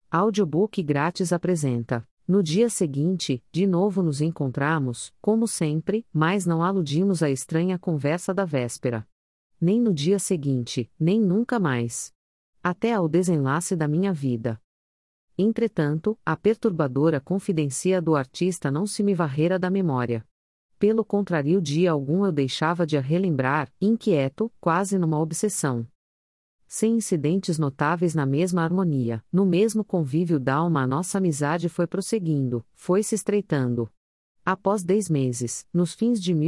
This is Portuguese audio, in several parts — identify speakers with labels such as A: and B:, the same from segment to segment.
A: Audiobook grátis apresenta. No dia seguinte, de novo nos encontramos, como sempre, mas não aludimos à estranha conversa da véspera. Nem no dia seguinte, nem nunca mais. Até ao desenlace da minha vida. Entretanto, a perturbadora confidência do artista não se me varrera da memória. Pelo contrário, dia algum eu deixava de a relembrar, inquieto, quase numa obsessão. Sem incidentes notáveis na mesma harmonia, no mesmo convívio d'alma, a nossa amizade foi prosseguindo, foi se estreitando. Após 10 meses, nos fins de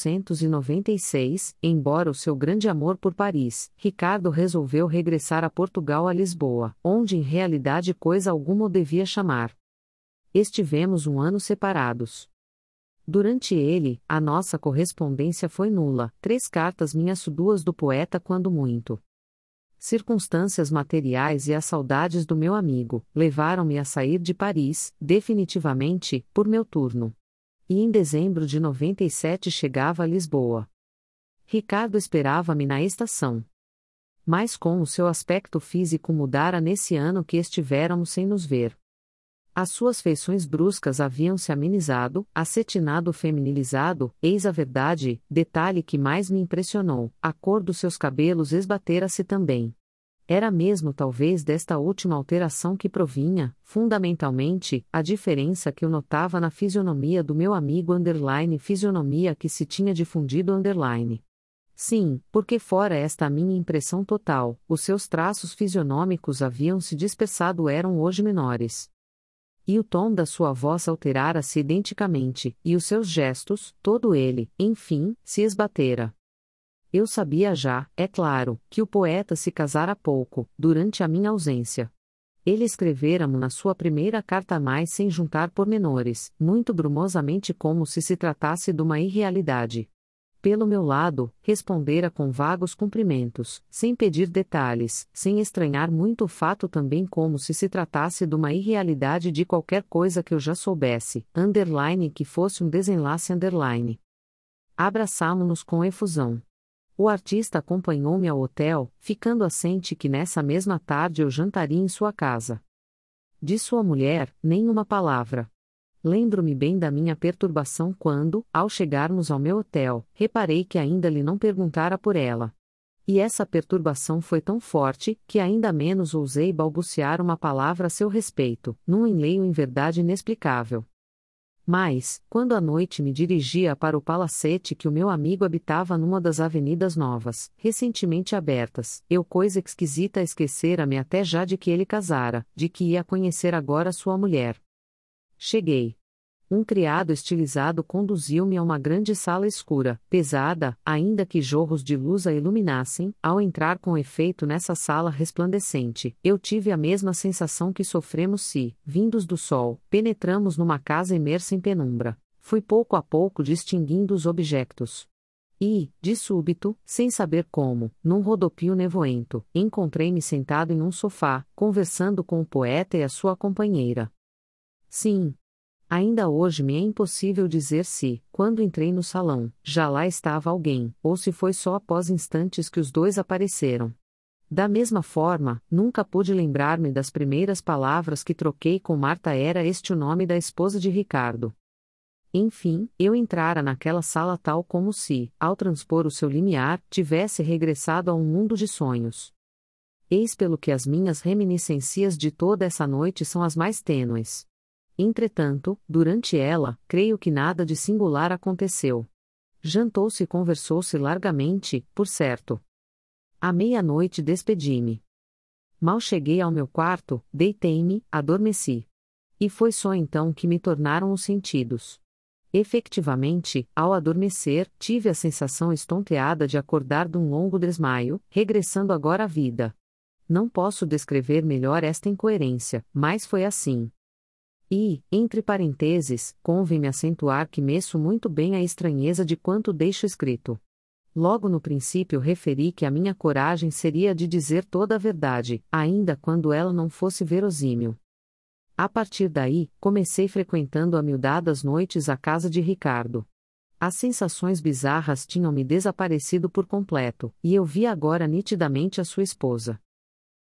A: 1896, embora o seu grande amor por Paris, Ricardo resolveu regressar a Portugal, a Lisboa, onde em realidade coisa alguma o devia chamar. Estivemos um ano separados. Durante ele, a nossa correspondência foi nula, 3 cartas minhas, 2 do poeta quando muito. Circunstâncias materiais e as saudades do meu amigo levaram-me a sair de Paris, definitivamente, por meu turno. E em dezembro de 97 chegava a Lisboa. Ricardo esperava-me na estação. Mas com o seu aspecto físico mudara nesse ano que estivéramos sem nos ver. As suas feições bruscas haviam-se amenizado, acetinado, feminilizado, eis a verdade, detalhe que mais me impressionou, a cor dos seus cabelos esbatera-se também. Era mesmo talvez desta última alteração que provinha, fundamentalmente, a diferença que eu notava na fisionomia do meu amigo _ fisionomia que se tinha difundido _. Sim, porque fora esta minha impressão total, os seus traços fisionômicos haviam se dispersado, eram hoje menores. E o tom da sua voz alterara-se identicamente, e os seus gestos, todo ele, enfim, se esbatera. Eu sabia já, é claro, que o poeta se casara há pouco, durante a minha ausência. Ele escrevera-mo na sua primeira carta, mais sem juntar pormenores, muito brumosamente, como se tratasse de uma irrealidade. Pelo meu lado, respondera com vagos cumprimentos, sem pedir detalhes, sem estranhar muito o fato também, como se tratasse de uma irrealidade de qualquer coisa que eu já soubesse, que fosse um desenlace _. Abraçámo-nos com efusão. O artista acompanhou-me ao hotel, ficando assente que nessa mesma tarde eu jantaria em sua casa. De sua mulher, nem uma palavra. Lembro-me bem da minha perturbação quando, ao chegarmos ao meu hotel, reparei que ainda lhe não perguntara por ela. E essa perturbação foi tão forte, que ainda menos ousei balbuciar uma palavra a seu respeito, num enleio em verdade inexplicável. Mas, quando à noite me dirigia para o palacete que o meu amigo habitava numa das avenidas novas, recentemente abertas, eu, coisa esquisita, esquecera-me até já de que ele casara, de que ia conhecer agora sua mulher. Cheguei. Um criado estilizado conduziu-me a uma grande sala escura, pesada, ainda que jorros de luz a iluminassem. Ao entrar com efeito nessa sala resplandecente, eu tive a mesma sensação que sofremos se, vindos do sol, penetramos numa casa imersa em penumbra. Fui pouco a pouco distinguindo os objetos. E, de súbito, sem saber como, num rodopio nevoento, encontrei-me sentado em um sofá, conversando com o poeta e a sua companheira. Sim. Ainda hoje me é impossível dizer se, quando entrei no salão, já lá estava alguém, ou se foi só após instantes que os dois apareceram. Da mesma forma, nunca pude lembrar-me das primeiras palavras que troquei com Marta. Era este o nome da esposa de Ricardo. Enfim, eu entrara naquela sala tal como se, ao transpor o seu limiar, tivesse regressado a um mundo de sonhos. Eis pelo que as minhas reminiscências de toda essa noite são as mais tênues. Entretanto, durante ela, creio que nada de singular aconteceu. Jantou-se e conversou-se largamente, por certo. À meia-noite despedi-me. Mal cheguei ao meu quarto, deitei-me, adormeci. E foi só então que me tornaram os sentidos. Efectivamente, ao adormecer, tive a sensação estonteada de acordar de um longo desmaio, regressando agora à vida. Não posso descrever melhor esta incoerência, mas foi assim. E, entre parênteses, convém-me acentuar que meço muito bem a estranheza de quanto deixo escrito. Logo no princípio referi que a minha coragem seria de dizer toda a verdade, ainda quando ela não fosse verossímil. A partir daí, comecei frequentando amiudadas noites a casa de Ricardo. As sensações bizarras tinham-me desaparecido por completo, e eu via agora nitidamente a sua esposa.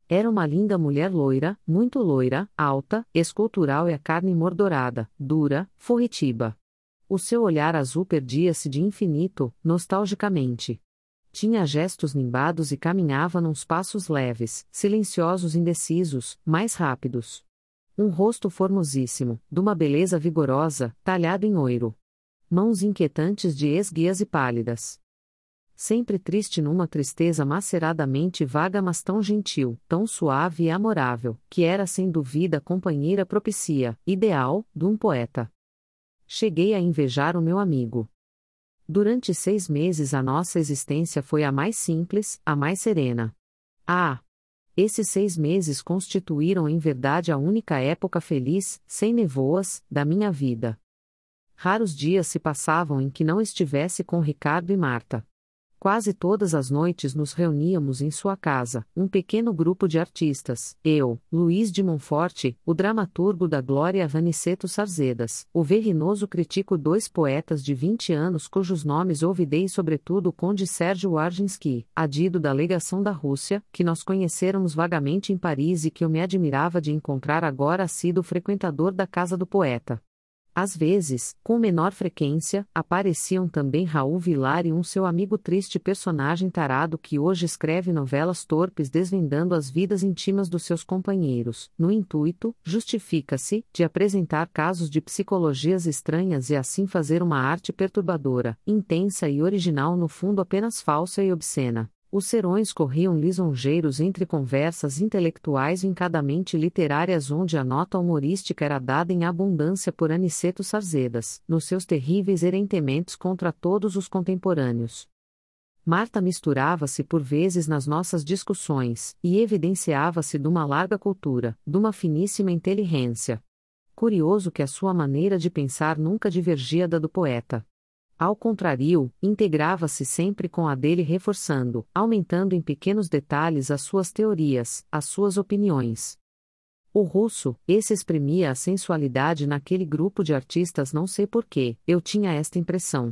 A: Era uma linda mulher loira, muito loira, alta, escultural e a carne mordorada, dura, forretiba. O seu olhar azul perdia-se de infinito, nostalgicamente. Tinha gestos nimbados e caminhava nos passos leves, silenciosos, indecisos, mais rápidos. Um rosto formosíssimo, de uma beleza vigorosa, talhado em ouro. Mãos inquietantes de esguias e pálidas. Sempre triste numa tristeza maceradamente vaga, mas tão gentil, tão suave e amorável, que era sem dúvida a companheira propícia, ideal, de um poeta. Cheguei a invejar o meu amigo. Durante 6 meses a nossa existência foi a mais simples, a mais serena. Ah! Esses 6 meses constituíram em verdade a única época feliz, sem nevoas, da minha vida. Raros dias se passavam em que não estivesse com Ricardo e Marta. Quase todas as noites nos reuníamos em sua casa, um pequeno grupo de artistas, eu, Luiz de Montfort, o dramaturgo da Glória Aniceto Sarzedas, o verrinoso crítico, 2 poetas de 20 anos cujos nomes ouvidei, sobretudo o conde Sérgio Warginski, adido da legação da Rússia, que nós conheceramos vagamente em Paris e que eu me admirava de encontrar agora assíduo frequentador da casa do poeta. Às vezes, com menor frequência, apareciam também Raul Vilar e um seu amigo triste personagem tarado que hoje escreve novelas torpes desvendando as vidas íntimas dos seus companheiros, no intuito, justifica-se, de apresentar casos de psicologias estranhas e assim fazer uma arte perturbadora, intensa e original, no fundo apenas falsa e obscena. Os serões corriam lisonjeiros entre conversas intelectuais vincadamente literárias, onde a nota humorística era dada em abundância por Aniceto Sarzedas, nos seus terríveis erentementos contra todos os contemporâneos. Marta misturava-se por vezes nas nossas discussões, e evidenciava-se de uma larga cultura, de uma finíssima inteligência. Curioso que a sua maneira de pensar nunca divergia da do poeta. Ao contrário, integrava-se sempre com a dele, reforçando, aumentando em pequenos detalhes as suas teorias, as suas opiniões. O russo, esse exprimia a sensualidade naquele grupo de artistas, não sei porquê, eu tinha esta impressão.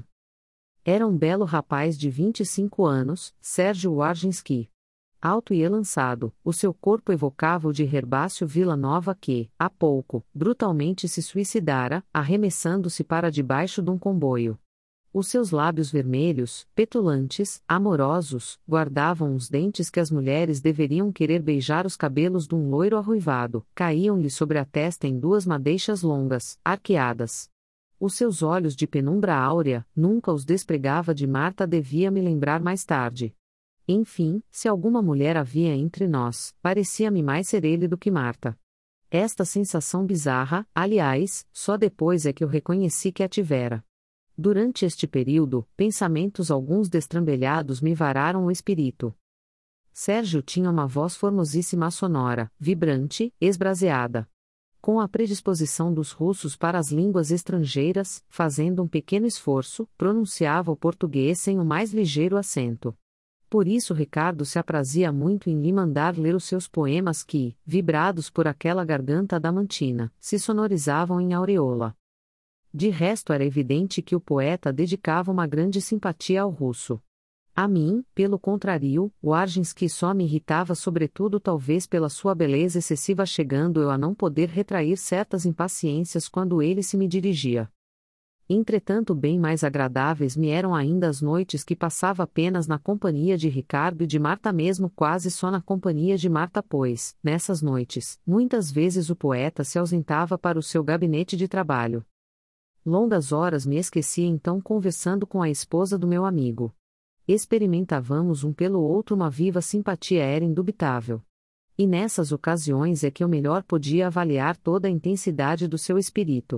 A: Era um belo rapaz de 25 anos, Sérgio Warginski. Alto e elançado, o seu corpo evocava o de Herbácio Vilanova que, há pouco, brutalmente se suicidara, arremessando-se para debaixo de um comboio. Os seus lábios vermelhos, petulantes, amorosos, guardavam os dentes que as mulheres deveriam querer beijar. Os cabelos de um loiro arruivado caíam-lhe sobre a testa em 2 madeixas longas, arqueadas. Os seus olhos de penumbra áurea, nunca os despregava de Marta, devia me lembrar mais tarde. Enfim, se alguma mulher havia entre nós, parecia-me mais ser ele do que Marta. Esta sensação bizarra, aliás, só depois é que eu reconheci que a tivera. Durante este período, pensamentos alguns destrambelhados me vararam o espírito. Sérgio tinha uma voz formosíssima, sonora, vibrante, esbraseada. Com a predisposição dos russos para as línguas estrangeiras, fazendo um pequeno esforço, pronunciava o português sem o mais ligeiro acento. Por isso Ricardo se aprazia muito em lhe mandar ler os seus poemas que, vibrados por aquela garganta adamantina, se sonorizavam em aureola. De resto era evidente que o poeta dedicava uma grande simpatia ao russo. A mim, pelo contrário, o Warginski só me irritava, sobretudo talvez pela sua beleza excessiva, chegando eu a não poder retrair certas impaciências quando ele se me dirigia. Entretanto, bem mais agradáveis me eram ainda as noites que passava apenas na companhia de Ricardo e de Marta, mesmo quase só na companhia de Marta, pois, nessas noites, muitas vezes o poeta se ausentava para o seu gabinete de trabalho. Longas horas me esquecia então conversando com a esposa do meu amigo. Experimentávamos um pelo outro uma viva simpatia, era indubitável. E nessas ocasiões é que eu melhor podia avaliar toda a intensidade do seu espírito.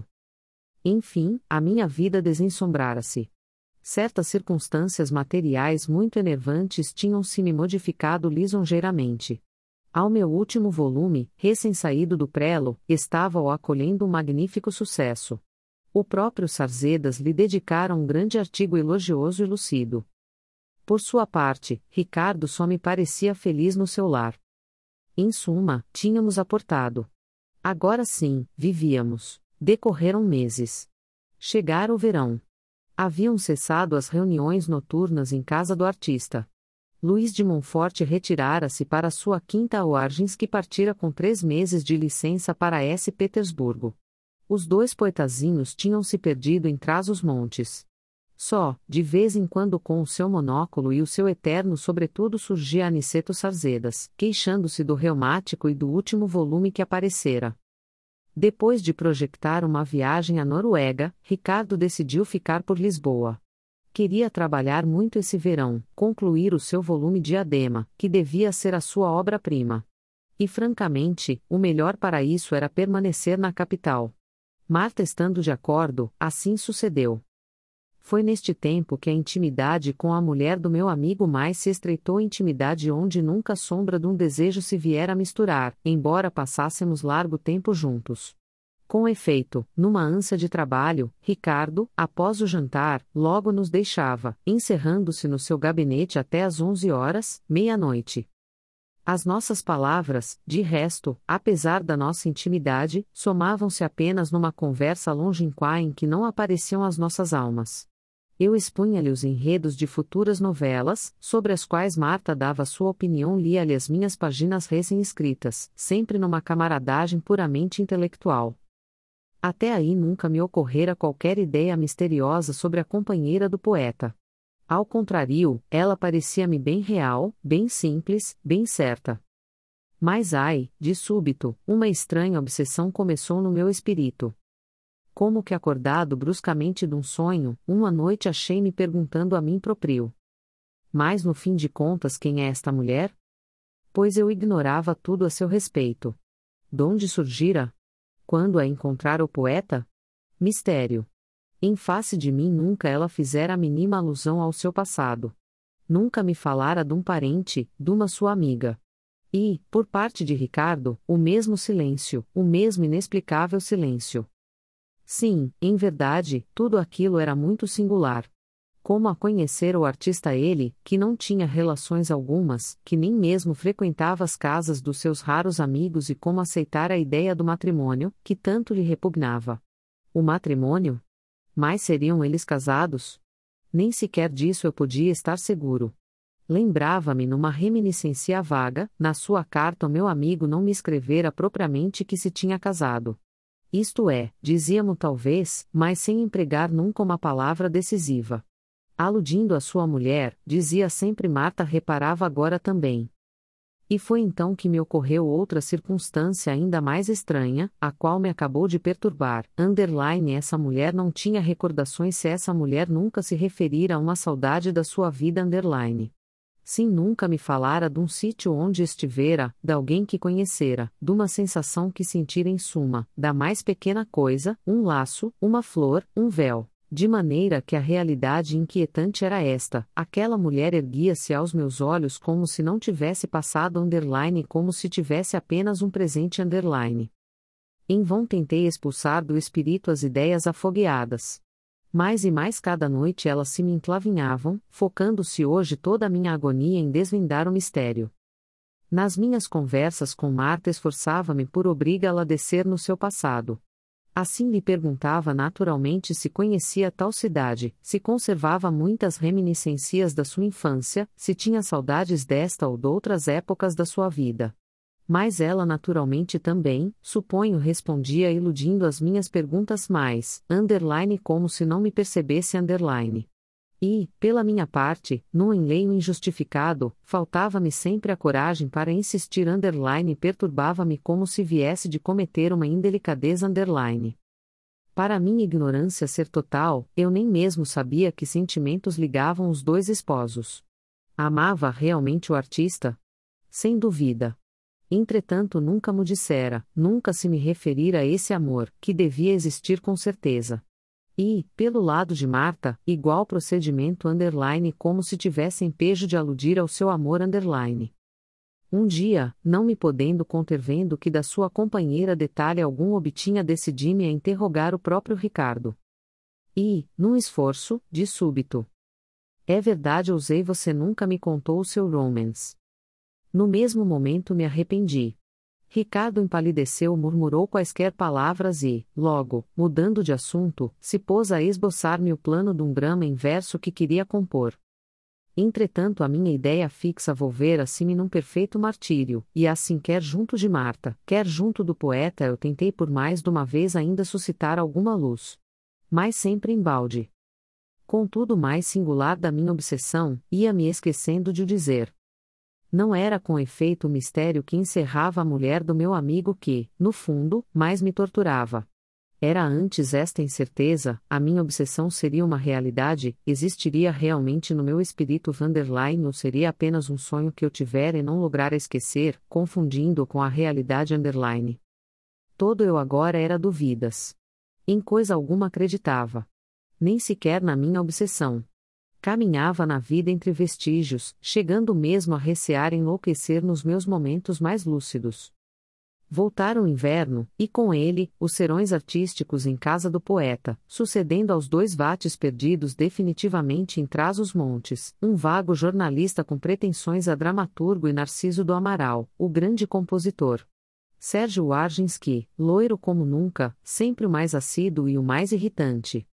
A: Enfim, a minha vida desensombrara-se. Certas circunstâncias materiais muito enervantes tinham-se-me modificado lisonjeiramente. Ao meu último volume, recém-saído do prelo, estava-o acolhendo um magnífico sucesso. O próprio Sarzedas lhe dedicara um grande artigo elogioso e lucido. Por sua parte, Ricardo só me parecia feliz no seu lar. Em suma, tínhamos aportado. Agora sim, vivíamos. Decorreram meses. Chegara o verão. Haviam cessado as reuniões noturnas em casa do artista. Luís de Montfort retirara-se para sua quinta a Orgens, que partira com 3 meses de licença para S. Petersburgo. Os 2 poetazinhos tinham se perdido em Trás-os-Montes. Só, de vez em quando, com o seu monóculo e o seu eterno sobretudo, surgia Aniceto Sarzedas, queixando-se do reumático e do último volume que aparecera. Depois de projetar uma viagem à Noruega, Ricardo decidiu ficar por Lisboa. Queria trabalhar muito esse verão, concluir o seu volume Diadema, que devia ser a sua obra-prima. E francamente, o melhor para isso era permanecer na capital. Marta estando de acordo, assim sucedeu. Foi neste tempo que a intimidade com a mulher do meu amigo mais se estreitou, intimidade onde nunca a sombra de um desejo se viera a misturar, embora passássemos largo tempo juntos. Com efeito, numa ânsia de trabalho, Ricardo, após o jantar, logo nos deixava, encerrando-se no seu gabinete até às 11h, meia-noite. As nossas palavras, de resto, apesar da nossa intimidade, somavam-se apenas numa conversa longínqua em que não apareciam as nossas almas. Eu expunha-lhe os enredos de futuras novelas, sobre as quais Marta dava sua opinião, lia-lhe as minhas páginas recém-escritas, sempre numa camaradagem puramente intelectual. Até aí nunca me ocorrera qualquer ideia misteriosa sobre a companheira do poeta. Ao contrário, ela parecia-me bem real, bem simples, bem certa. Mas ai, de súbito, uma estranha obsessão começou no meu espírito. Como que acordado bruscamente de um sonho, uma noite achei-me perguntando a mim próprio. Mas no fim de contas, quem é esta mulher? Pois eu ignorava tudo a seu respeito. Donde surgira? Quando a encontrara o poeta? Mistério. Em face de mim nunca ela fizera a mínima alusão ao seu passado. Nunca me falara de um parente, de uma sua amiga. E, por parte de Ricardo, o mesmo silêncio, o mesmo inexplicável silêncio. Sim, em verdade, tudo aquilo era muito singular. Como a conhecer o artista ele, que não tinha relações algumas, que nem mesmo frequentava as casas dos seus raros amigos, e como aceitar a ideia do matrimônio, que tanto lhe repugnava. O matrimônio? Mas seriam eles casados? Nem sequer disso eu podia estar seguro. Lembrava-me numa reminiscência vaga, na sua carta o meu amigo não me escrevera propriamente que se tinha casado. Isto é, dizia-mo talvez, mas sem empregar nunca uma palavra decisiva. Aludindo à sua mulher, dizia sempre Marta, reparava agora também. E foi então que me ocorreu outra circunstância ainda mais estranha, a qual me acabou de perturbar. Essa mulher não tinha recordações, se essa mulher nunca se referira a uma saudade da sua vida. Sim, nunca me falara de um sítio onde estivera, de alguém que conhecera, de uma sensação que sentira em suma, da mais pequena coisa, um laço, uma flor, um véu. De maneira que a realidade inquietante era esta: aquela mulher erguia-se aos meus olhos como se não tivesse passado como se tivesse apenas um presente Em vão tentei expulsar do espírito as ideias afogueadas. Mais e mais cada noite elas se me enclavinhavam, focando-se hoje toda a minha agonia em desvendar o mistério. Nas minhas conversas com Marta esforçava-me por obrigá-la a descer no seu passado. Assim lhe perguntava naturalmente se conhecia tal cidade, se conservava muitas reminiscências da sua infância, se tinha saudades desta ou doutras épocas da sua vida. Mas ela naturalmente também, suponho, respondia iludindo as minhas perguntas mais, como se não me percebesse, E, pela minha parte, num enleio injustificado, faltava-me sempre a coragem para insistir, perturbava-me como se viesse de cometer uma indelicadeza, Para minha ignorância ser total, eu nem mesmo sabia que sentimentos ligavam os 2 esposos. Amava realmente o artista? Sem dúvida. Entretanto nunca mo dissera, nunca se me referira a esse amor, que devia existir com certeza. E, pelo lado de Marta, igual procedimento, como se tivesse empejo de aludir ao seu amor, Um dia, não me podendo conter vendo que da sua companheira detalhe algum obtinha, decidi-me a interrogar o próprio Ricardo. E, num esforço, de súbito. É verdade, ousei, você nunca me contou o seu romance. No mesmo momento me arrependi. Ricardo empalideceu, murmurou quaisquer palavras e, logo, mudando de assunto, se pôs a esboçar-me o plano de um drama em verso que queria compor. Entretanto, a minha ideia fixa volvera-se-me num perfeito martírio, e assim, quer junto de Marta, quer junto do poeta, eu tentei por mais de uma vez ainda suscitar alguma luz. Mas sempre embalde. Contudo, o mais singular da minha obsessão, ia-me esquecendo de o dizer. Não era com efeito o mistério que encerrava a mulher do meu amigo que, no fundo, mais me torturava. Era antes esta incerteza, a minha obsessão seria uma realidade, existiria realmente no meu espírito Vanderline ou seria apenas um sonho que eu tivera e não lograra esquecer, confundindo com a realidade underline. Todo eu agora era dúvidas. Em coisa alguma acreditava. Nem sequer na minha obsessão. Caminhava na vida entre vestígios, chegando mesmo a recear enlouquecer nos meus momentos mais lúcidos. Voltara o inverno, e com ele, os serões artísticos em casa do poeta, sucedendo aos 2 vates perdidos definitivamente em trás-os-montes, um vago jornalista com pretensões a dramaturgo e Narciso do Amaral, o grande compositor. Sérgio Warginski, loiro como nunca, sempre o mais assíduo e o mais irritante.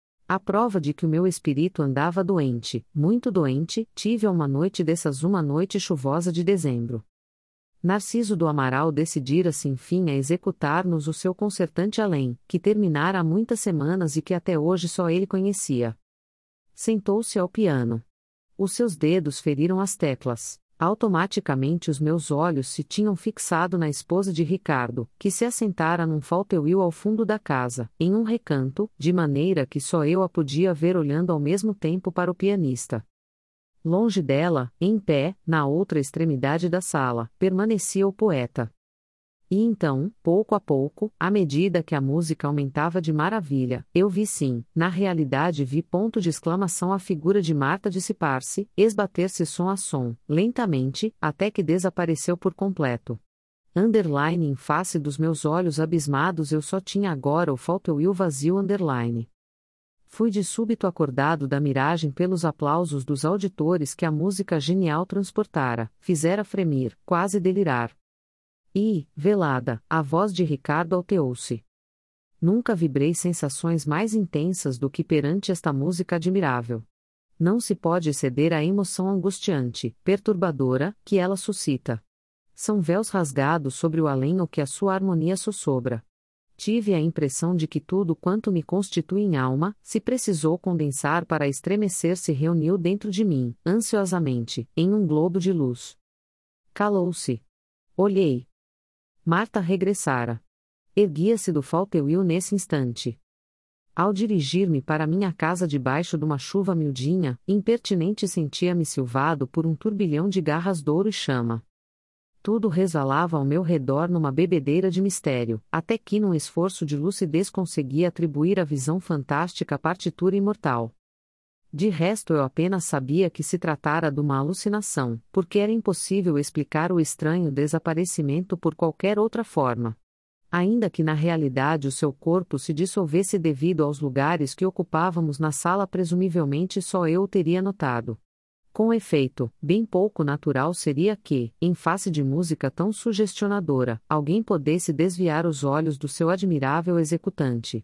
A: A prova de que o meu espírito andava doente, muito doente, tive uma noite dessas, uma noite chuvosa de dezembro. Narciso do Amaral decidira-se enfim a executar-nos o seu concertante além, que terminara há muitas semanas e que até hoje só ele conhecia. Sentou-se ao piano. Os seus dedos feriram as teclas. Automaticamente os meus olhos se tinham fixado na esposa de Ricardo, que se assentara num fauteuil ao fundo da casa, em um recanto, de maneira que só eu a podia ver olhando ao mesmo tempo para o pianista. Longe dela, em pé, na outra extremidade da sala, permanecia o poeta. E então, pouco a pouco, à medida que a música aumentava de maravilha, eu vi sim, na realidade vi ponto de exclamação a figura de Marta dissipar-se, esbater-se som a som, lentamente, até que desapareceu por completo. Underline em face dos meus olhos abismados eu só tinha agora o fauteuil vazio underline. Fui de súbito acordado da miragem pelos aplausos dos auditores que a música genial transportara, fizera fremir, quase delirar. E, velada, a voz de Ricardo alteou-se. Nunca vibrei sensações mais intensas do que perante esta música admirável. Não se pode exceder à emoção angustiante, perturbadora, que ela suscita. São véus rasgados sobre o além o que a sua harmonia sussobra. Tive a impressão de que tudo quanto me constitui em alma, se precisou condensar para estremecer se reuniu dentro de mim, ansiosamente, em um globo de luz. Calou-se. Olhei. Marta regressara. Erguia-se do fauteuil nesse instante. Ao dirigir-me para minha casa debaixo de uma chuva miudinha, impertinente sentia-me silvado por um turbilhão de garras de ouro e chama. Tudo resvalava ao meu redor numa bebedeira de mistério, até que num esforço de lucidez consegui atribuir à visão fantástica a partitura imortal. De resto eu apenas sabia que se tratara de uma alucinação, porque era impossível explicar o estranho desaparecimento por qualquer outra forma. Ainda que na realidade o seu corpo se dissolvesse devido aos lugares que ocupávamos na sala, presumivelmente só eu o teria notado. Com efeito, bem pouco natural seria que, em face de música tão sugestionadora, alguém pudesse desviar os olhos do seu admirável executante.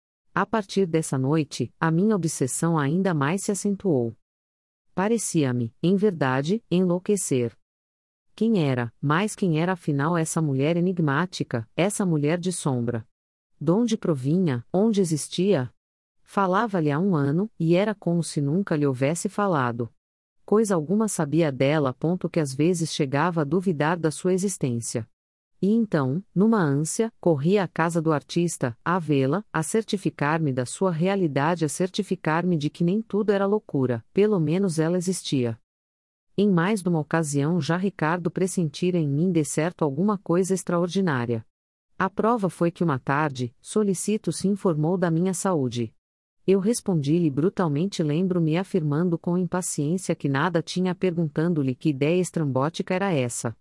A: A partir dessa noite, a minha obsessão ainda mais se acentuou. Parecia-me, em verdade, enlouquecer. Quem era afinal essa mulher enigmática, essa mulher de sombra? Donde provinha, onde existia? Falava-lhe há um ano, e era como se nunca lhe houvesse falado. Coisa alguma sabia dela a ponto que às vezes chegava a duvidar da sua existência. E então, numa ânsia, corri à casa do artista, a vê-la, a certificar-me da sua realidade, a certificar-me de que nem tudo era loucura, pelo menos ela existia. Em mais de uma ocasião já Ricardo pressentira em mim de certo alguma coisa extraordinária. A prova foi que uma tarde, solicito se informou da minha saúde. Eu respondi-lhe brutalmente, lembro-me afirmando com impaciência que nada tinha, perguntando-lhe que ideia estrambótica era essa.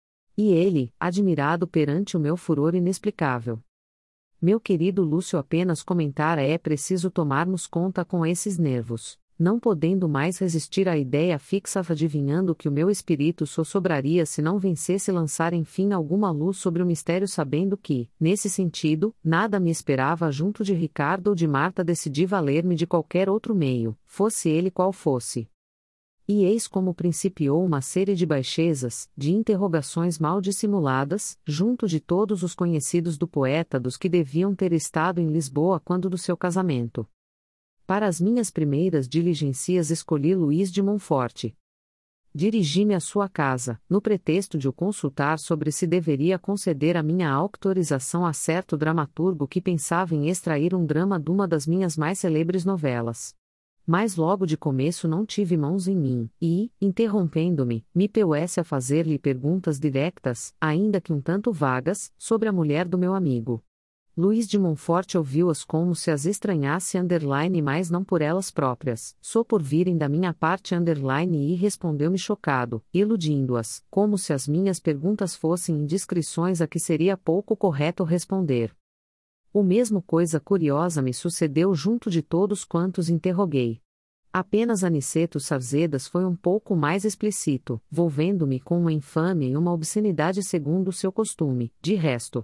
A: E ele, admirado perante o meu furor inexplicável. Meu querido Lúcio, apenas comentara: é preciso tomarmos conta com esses nervos. Não podendo mais resistir à ideia fixa, adivinhando que o meu espírito sossobraria se não vencesse lançar enfim alguma luz sobre o mistério, sabendo que, nesse sentido, nada me esperava junto de Ricardo ou de Marta, decidi valer-me de qualquer outro meio, fosse ele qual fosse. E eis como principiou uma série de baixezas, de interrogações mal dissimuladas, junto de todos os conhecidos do poeta dos que deviam ter estado em Lisboa quando do seu casamento. Para as minhas primeiras diligências escolhi Luís de Montfort. Dirigi-me à sua casa, no pretexto de o consultar sobre se deveria conceder a minha autorização a certo dramaturgo que pensava em extrair um drama de uma das minhas mais celebres novelas. Mas logo de começo não tive mãos em mim, e, interrompendo-me, me pus a fazer-lhe perguntas diretas, ainda que um tanto vagas, sobre a mulher do meu amigo. Luís de Montfort ouviu-as como se as estranhasse mas não por elas próprias, só por virem da minha parte e respondeu-me chocado, iludindo-as, como se as minhas perguntas fossem indiscrições a que seria pouco correto responder. O mesmo coisa curiosa me sucedeu junto de todos quantos interroguei. Apenas Aniceto Sarzedas foi um pouco mais explícito, volvendo-me com uma infâmia e uma obscenidade segundo o seu costume, de resto.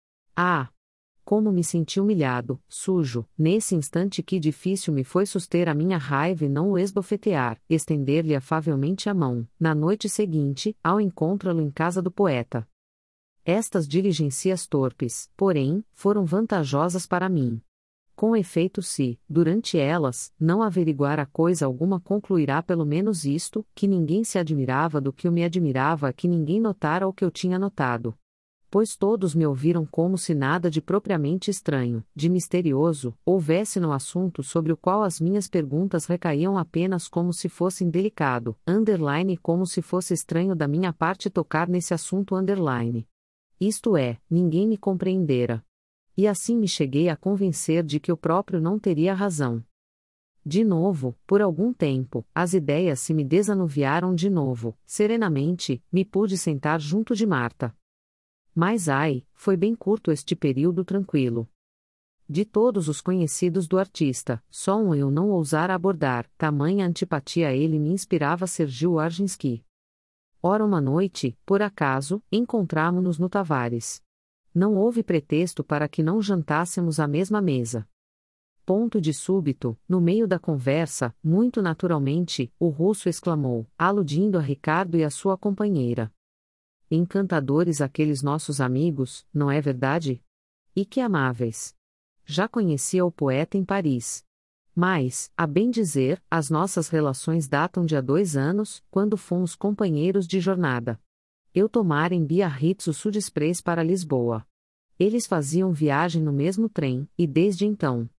A: Como me senti humilhado, sujo, nesse instante que difícil me foi suster a minha raiva e não o esbofetear, estender-lhe afavelmente a mão, na noite seguinte, ao encontrá-lo em casa do poeta. Estas diligências torpes, porém, foram vantajosas para mim. Com efeito, se, durante elas, não averiguar a coisa alguma, concluirá pelo menos isto, que ninguém se admirava do que eu me admirava, que ninguém notara o que eu tinha notado. Pois todos me ouviram como se nada de propriamente estranho, de misterioso, houvesse no assunto sobre o qual as minhas perguntas recaíam apenas como se fosse indelicado, como se fosse estranho da minha parte tocar nesse assunto, isto é, ninguém me compreendera. E assim me cheguei a convencer de que eu próprio não teria razão. De novo, por algum tempo, as ideias se me desanuviaram de novo, serenamente, me pude sentar junto de Marta. Mas foi bem curto este período tranquilo. De todos os conhecidos do artista, só um eu não ousara abordar, tamanha antipatia a ele me inspirava Sergio Arginski. Ora uma noite, por acaso, encontramo-nos no Tavares. Não houve pretexto para que não jantássemos à mesma mesa. Ponto de súbito, no meio da conversa, muito naturalmente, o russo exclamou, aludindo a Ricardo e a sua companheira. Encantadores aqueles nossos amigos, não é verdade? E que amáveis! Já conhecia o poeta em Paris. Mas, a bem dizer, as nossas relações datam de há 2 anos, quando fomos companheiros de jornada. Eu tomara em Biarritz o Sud Express para Lisboa. Eles faziam viagem no mesmo trem, e desde então,